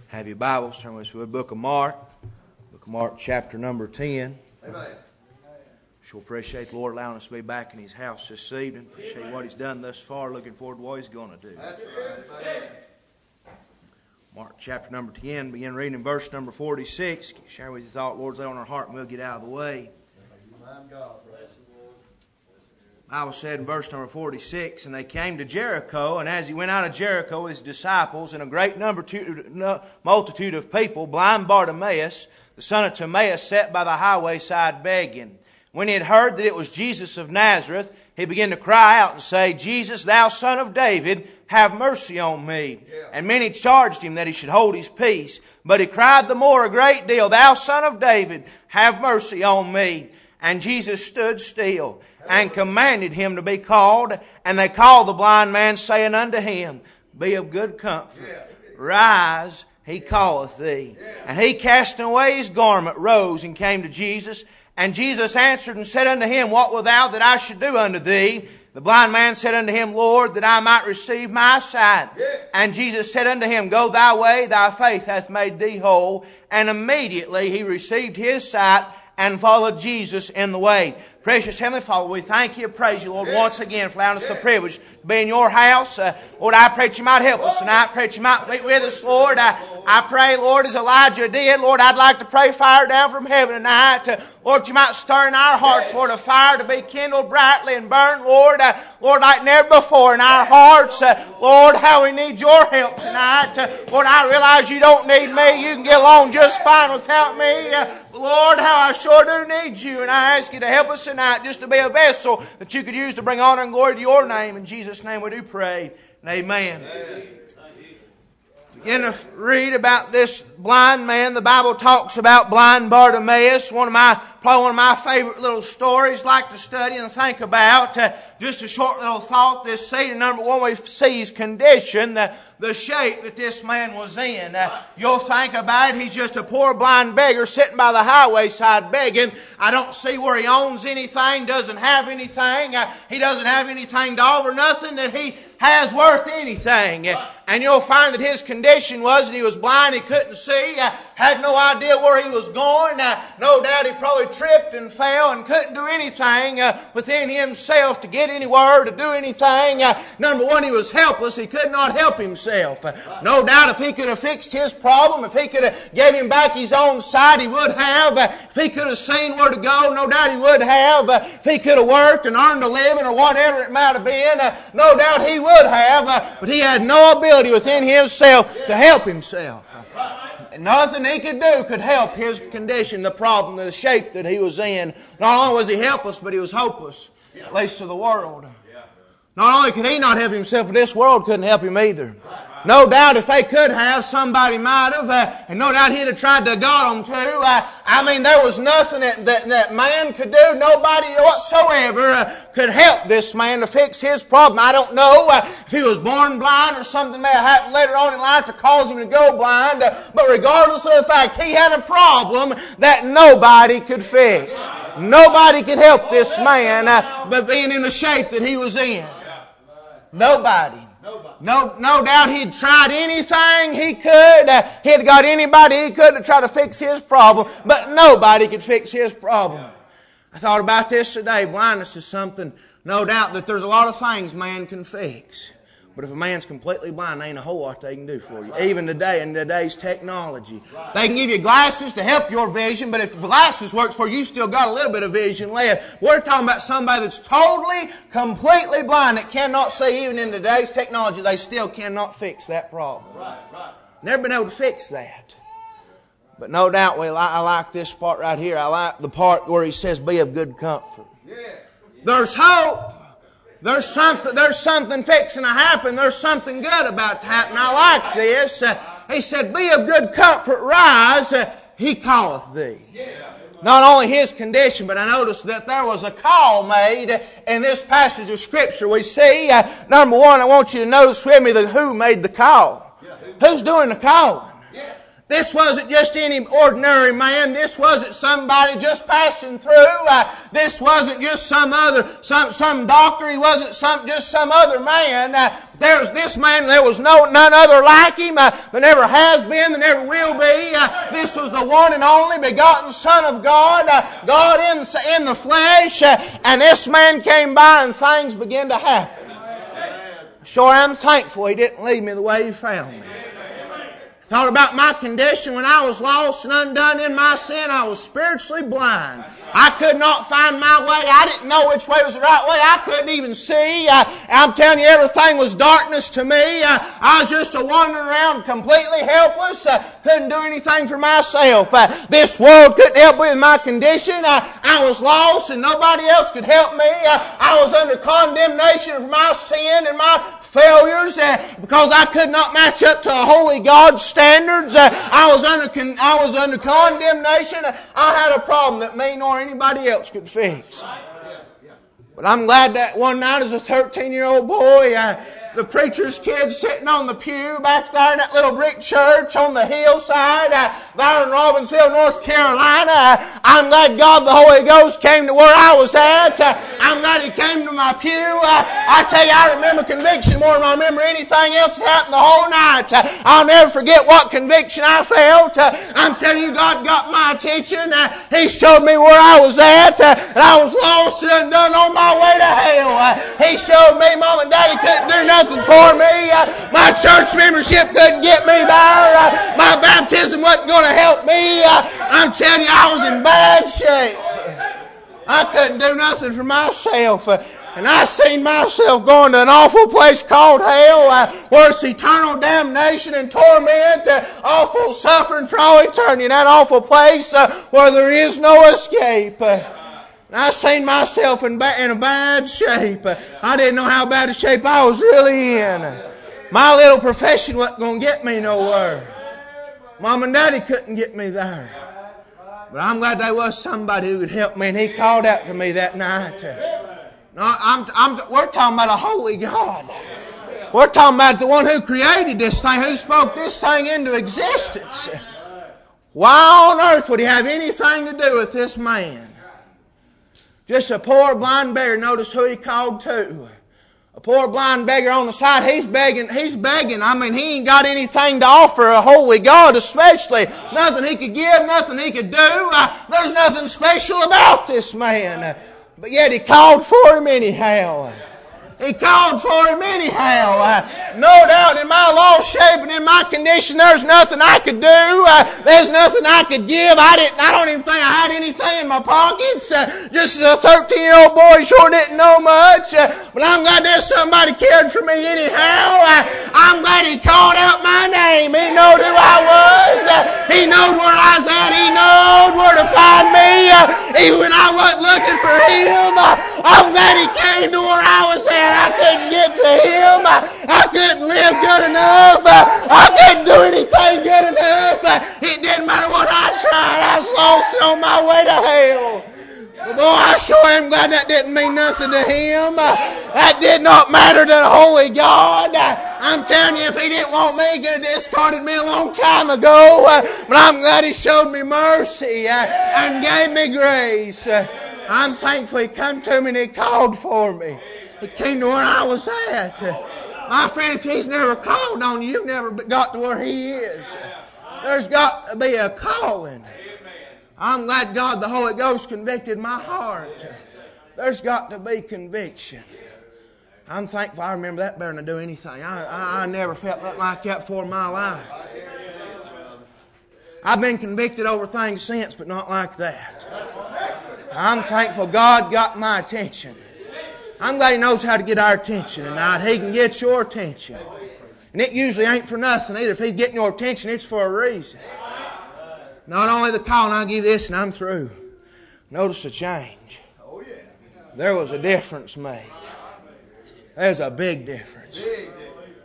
Have your Bibles, turn with us to the book of Mark. Book of Mark, chapter number 10. Amen. Sure appreciate the Lord allowing us to be back in His house this evening. Appreciate what He's done thus far. Looking forward to what He's going to do. That's right. Mark chapter number 10, begin reading in verse number 46. Share with you thought, Lord's lay on our heart, and we'll get out of the way. Mind God. The Bible said in verse number 46, and they came to Jericho, and as he went out of Jericho with his disciples and a great multitude of people, blind Bartimaeus, the son of Timaeus, sat by the highway side begging. When he had heard that it was Jesus of Nazareth, he began to cry out and say, Jesus, thou son of David, have mercy on me. And many charged him that he should hold his peace. But he cried the more a great deal, Thou son of David, have mercy on me. And Jesus stood still and commanded him to be called. And they called the blind man, saying unto him, Be of good comfort. Rise, he calleth thee. And he, casting away his garment, rose and came to Jesus. And Jesus answered and said unto him, What wilt thou that I should do unto thee? The blind man said unto him, Lord, that I might receive my sight. And Jesus said unto him, Go thy way, thy faith hath made thee whole. And immediately he received his sight and followed Jesus in the way. Precious Heavenly Father, we thank you and praise you, Lord, once again for allowing us the privilege to be in your house. Lord, I pray that you might help us tonight. I pray that you might meet with us, Lord. I pray, Lord, as Elijah did, Lord, I'd like to pray fire down from heaven tonight. Lord, you might stir in our hearts, Lord, a fire to be kindled brightly and burn, Lord. Lord, like never before in our hearts. Lord, how we need your help tonight. Lord, I realize you don't need me. You can get along just fine without me. Lord, how I sure do need you. And I ask you to help us tonight just to be a vessel that you could use to bring honor and glory to your name. In Jesus' name we do pray. And amen. Begin to read about this blind man. The Bible talks about blind Bartimaeus. Probably one of my favorite little stories. Like to study and think about. Just a short little thought this season. Number one, we see his condition, the shape that this man was in. You'll think about it. He's just a poor blind beggar sitting by the highway side begging. I don't see where he owns anything, doesn't have anything. He doesn't have anything to offer, nothing that he has worth anything. And you'll find that his condition was that he was blind, he couldn't see, had no idea where he was going. No doubt he probably tripped and fell and couldn't do anything within himself to get anywhere, to do anything. Number one, he was helpless. He could not help himself. No doubt if he could have fixed his problem, if he could have gave him back his own sight, he would have. If he could have seen where to go, no doubt he would have. If he could have worked and earned a living or whatever it might have been, no doubt he would have. But he had no ability within himself to help himself. And nothing he could do could help his condition, the problem, the shape that he was in. Not only was he helpless, but he was hopeless, at least to the world. Not only could he not help himself, but this world couldn't help him either. No doubt if they could have, somebody might have, and no doubt he'd have tried to got them too. I mean, there was nothing that man could do. Nobody whatsoever could help this man to fix his problem. I don't know if he was born blind or something may have happened later on in life to cause him to go blind. But regardless of the fact, he had a problem that nobody could fix. Nobody could help this man by being in the shape that he was in. Nobody. No doubt he'd tried anything he could. He'd got anybody he could to try to fix his problem, but nobody could fix his problem. I thought about this today. Blindness is something, no doubt, that there's a lot of things man can fix. But if a man's completely blind, there ain't a whole lot they can do for you. Even today, in today's technology. They can give you glasses to help your vision, but if the glasses works for you, you still got a little bit of vision left. We're talking about somebody that's totally, completely blind, that cannot see. Even in today's technology, they still cannot fix that problem. Never been able to fix that. But no doubt, I like this part right here. I like the part where he says, Be of good comfort. There's hope. There's something fixing to happen. There's something good about to happen. I like this. He said, Be of good comfort, rise, he calleth thee. Not only his condition, but I noticed that there was a call made in this passage of Scripture. We see, number one, I want you to notice with me who made the call. Who's doing the calling? This wasn't just any ordinary man. This wasn't somebody just passing through. This wasn't just some doctor. He wasn't just some other man. There's this man. There was none other like him. There never has been. There never will be. This was the one and only begotten Son of God. God in the flesh. And this man came by and things began to happen. Sure, I'm thankful He didn't leave me the way He found me. Thought about my condition when I was lost and undone in my sin. I was spiritually blind. I could not find my way. I didn't know which way was the right way. I couldn't even see. I'm telling you, everything was darkness to me. I was just a wandering around completely helpless. Couldn't do anything for myself. This world couldn't help me with my condition. I was lost and nobody else could help me. I was under condemnation for my sin and my failures because I could not match up to a holy God's standards. I was under condemnation. I had a problem that me nor anybody else could fix. But I'm glad that one night as a 13-year-old boy, the preacher's kid sitting on the pew back there in that little brick church on the hillside there in Robbinsville, North Carolina. I'm glad God the Holy Ghost came to where I was at. I'm glad He came to my pew. I tell you, I remember conviction more than I remember anything else that happened the whole night. I'll never forget what conviction I felt. I'm telling you, God got my attention. He showed me where I was at. And I was lost and undone on my way to hell. He showed me Mom and Daddy couldn't do nothing for me. My church membership couldn't get me there. My baptism wasn't going to help me. I'm telling you, I was in bad shape. I couldn't do nothing for myself. And I seen myself going to an awful place called hell, where it's eternal damnation and torment, awful suffering for all eternity, in that awful place where there is no escape. I seen myself in a bad shape. I didn't know how bad a shape I was really in. My little profession wasn't going to get me nowhere. Mom and Daddy couldn't get me there. But I'm glad there was somebody who could help me, and He called out to me that night. We're talking about a holy God. We're talking about the one who created this thing, who spoke this thing into existence. Why on earth would He have anything to do with this man? Just a poor blind beggar. Notice who He called to. A poor blind beggar on the side. He's begging. I mean, he ain't got anything to offer a holy God, especially. Nothing he could give, nothing he could do. There's nothing special about this man. But yet He called for him anyhow. He called for him anyhow. No doubt in my lost shape and in my condition, there's nothing I could do. There's nothing I could give. I don't even think I had anything in my pockets. Just as a 13-year-old boy, sure didn't know much. But I'm glad there's somebody cared for me anyhow. I'm glad He called out my name. He knowed who I was. He knowed where I was at. He knowed where to find me. Even when I wasn't looking for Him, I'm glad He came to where I was at. I couldn't get to Him. I couldn't live good enough. I couldn't do anything good enough. It didn't matter what I tried. I was lost on my way to hell. But boy, I sure am glad that didn't mean nothing to Him. That did not matter to the Holy God. I'm telling you, if He didn't want me, He could have discarded me a long time ago. But I'm glad He showed me mercy and gave me grace. I'm thankful He come to me and He called for me. He came to where I was at. My friend, if He's never called on you, you've never got to where He is. There's got to be a calling. I'm glad God the Holy Ghost convicted my heart. There's got to be conviction. I'm thankful I remember that better than I do anything. I never felt nothing like that before in my life. I've been convicted over things since, but not like that. I'm thankful God got my attention. I'm glad He knows how to get our attention tonight. He can get your attention. And it usually ain't for nothing either. If He's getting your attention, it's for a reason. Not only the call, and I'll give this and I'm through. Notice the change. There was a difference made. There's a big difference.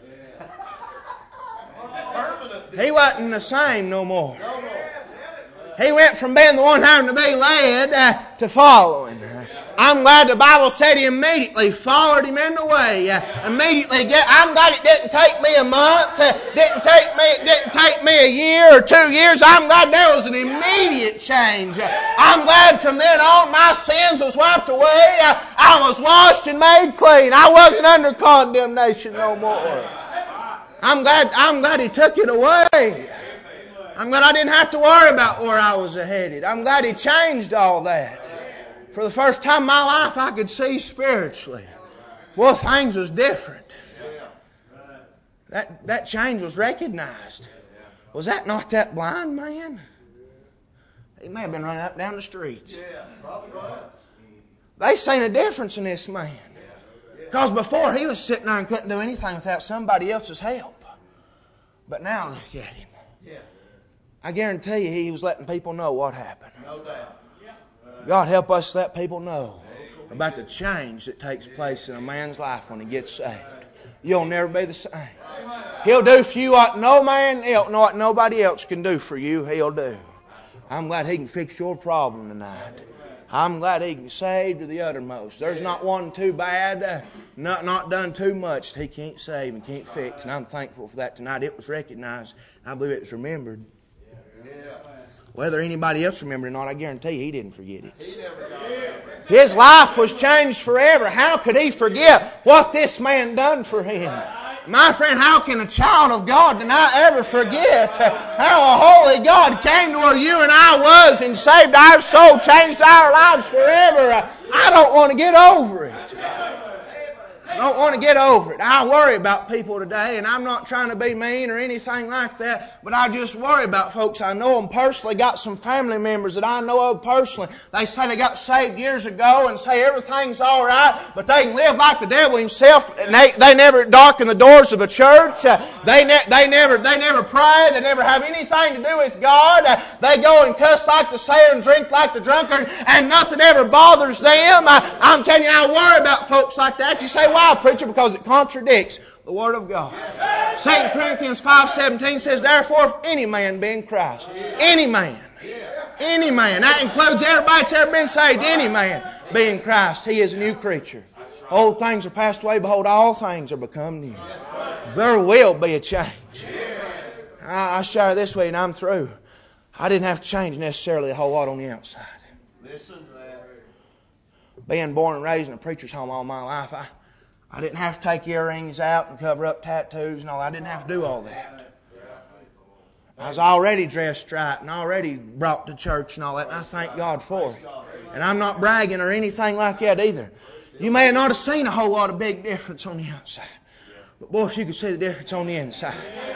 He wasn't the same no more. He went from being the one having to be led to following. I'm glad the Bible said he immediately followed him in the way. I'm glad it didn't take me a month. It didn't take me a year or 2 years. I'm glad there was an immediate change. I'm glad from then on my sins was wiped away. I was washed and made clean. I wasn't under condemnation no more. I'm glad he took it away. I'm glad I didn't have to worry about where I was headed. I'm glad he changed all that. For the first time in my life, I could see spiritually. Well, things was different. That change was recognized. Was that not that blind man? He may have been running up and down the streets. They seen a difference in this man. Because before he was sitting there and couldn't do anything without somebody else's help. But now look at him. I guarantee you he was letting people know what happened. No doubt. God help us let people know about the change that takes place in a man's life when he gets saved. You'll never be the same. He'll do for you what what nobody else can do for you, he'll do. I'm glad he can fix your problem tonight. I'm glad he can save to the uttermost. There's not one too bad, not done too much that he can't save and can't fix. And I'm thankful for that tonight. It was recognized. I believe it was remembered. Whether anybody else remembered it or not, I guarantee you he didn't forget it. His life was changed forever. How could he forget what this man done for him? My friend, how can a child of God tonight ever forget how a holy God came to where you and I was and saved our soul, changed our lives forever? I don't want to get over it. I don't want to get over it. I worry about people today, and I'm not trying to be mean or anything like that, but I just worry about folks. I know them personally, got some family members that I know of personally. They say they got saved years ago and say everything's all right, but they can live like the devil himself, and they never darken the doors of a church. They never pray. They never have anything to do with God. They go and cuss like the sailor and drink like the drunkard, and nothing ever bothers them. I'm telling you, I worry about folks like that. You say, why, preacher? Because it contradicts the Word of God. 2 Corinthians 5:17 says, therefore, if any man be in Christ, any man, that includes everybody that's ever been saved, any man be in Christ, he is a new creature. Old things are passed away, behold, all things are become new. There will be a change. I share this way and I'm through. I didn't have to change necessarily a whole lot on the outside. Listen to that. Being born and raised in a preacher's home all my life, I didn't have to take earrings out and cover up tattoos and all. I didn't have to do all that. I was already dressed right and already brought to church and all that, and I thank God for it. And I'm not bragging or anything like that either. You may not have seen a whole lot of big difference on the outside. But boy, if you could see the difference on the inside.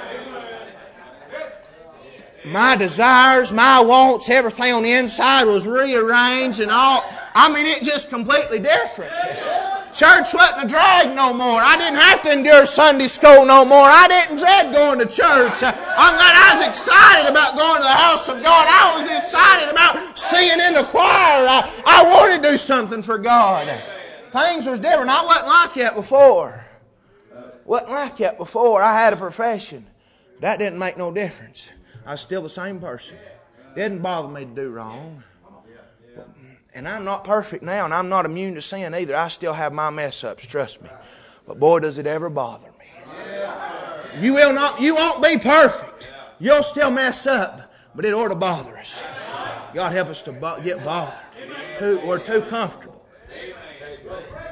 My desires, my wants, everything on the inside was rearranged and all. I mean, it just completely different. Church wasn't a drag no more. I didn't have to endure Sunday school no more. I didn't dread going to church. I'm glad I was excited about going to the house of God. I was excited about singing in the choir. I wanted to do something for God. Things was different. I wasn't like that before. I had a profession. That didn't make no difference. I was still the same person. It didn't bother me to do wrong. And I'm not perfect now, and I'm not immune to sin either. I still have my mess-ups, trust me. But boy, does it ever bother me. You won't be perfect. You'll still mess up, but it ought to bother us. God help us to get bothered. We're too comfortable.